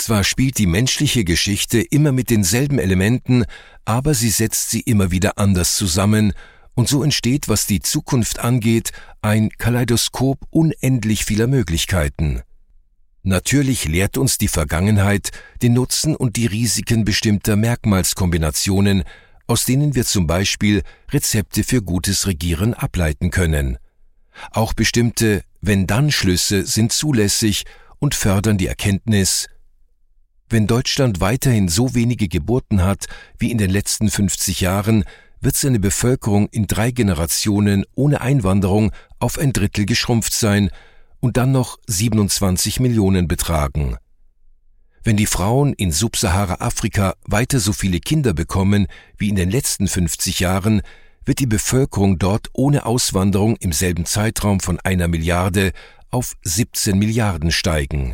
Zwar spielt die menschliche Geschichte immer mit denselben Elementen, aber sie setzt sie immer wieder anders zusammen, und so entsteht, was die Zukunft angeht, ein Kaleidoskop unendlich vieler Möglichkeiten. Natürlich lehrt uns die Vergangenheit den Nutzen und die Risiken bestimmter Merkmalskombinationen, aus denen wir zum Beispiel Rezepte für gutes Regieren ableiten können. Auch bestimmte Wenn-Dann-Schlüsse sind zulässig und fördern die Erkenntnis: Wenn Deutschland weiterhin so wenige Geburten hat wie in den letzten 50 Jahren, wird seine Bevölkerung in 3 Generationen ohne Einwanderung auf ein Drittel geschrumpft sein und dann noch 27 Millionen betragen. Wenn die Frauen in Subsahara-Afrika weiter so viele Kinder bekommen wie in den letzten 50 Jahren, wird die Bevölkerung dort ohne Auswanderung im selben Zeitraum von 1 Milliarde auf 17 Milliarden steigen.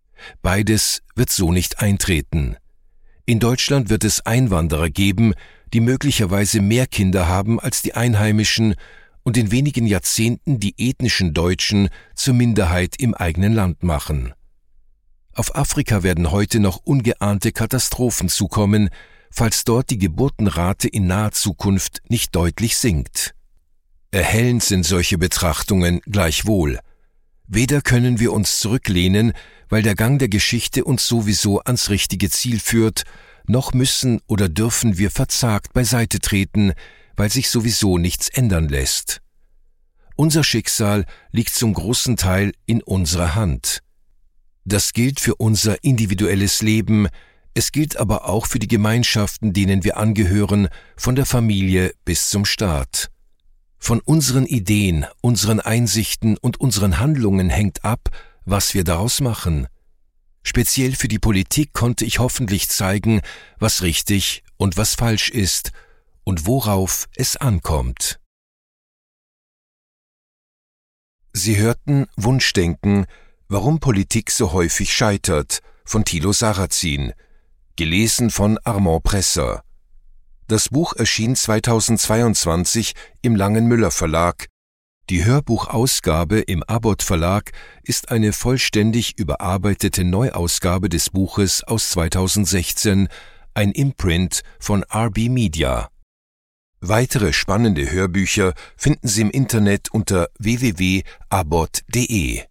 Beides wird so nicht eintreten. In Deutschland wird es Einwanderer geben, die möglicherweise mehr Kinder haben als die Einheimischen und in wenigen Jahrzehnten die ethnischen Deutschen zur Minderheit im eigenen Land machen. Auf Afrika werden heute noch ungeahnte Katastrophen zukommen, falls dort die Geburtenrate in naher Zukunft nicht deutlich sinkt. Erhellend sind solche Betrachtungen gleichwohl. Weder können wir uns zurücklehnen, weil der Gang der Geschichte uns sowieso ans richtige Ziel führt, noch müssen oder dürfen wir verzagt beiseite treten, weil sich sowieso nichts ändern lässt. Unser Schicksal liegt zum großen Teil in unserer Hand. Das gilt für unser individuelles Leben, es gilt aber auch für die Gemeinschaften, denen wir angehören, von der Familie bis zum Staat. Von unseren Ideen, unseren Einsichten und unseren Handlungen hängt ab, was wir daraus machen. Speziell für die Politik konnte ich hoffentlich zeigen, was richtig und was falsch ist und worauf es ankommt. Sie hörten Wunschdenken, warum Politik so häufig scheitert, von Thilo Sarrazin, gelesen von Armand Presser. Das Buch erschien 2022 im Langen-Müller Verlag. Die Hörbuchausgabe im Abbott Verlag ist eine vollständig überarbeitete Neuausgabe des Buches aus 2016, ein Imprint von RB Media. Weitere spannende Hörbücher finden Sie im Internet unter www.abbott.de.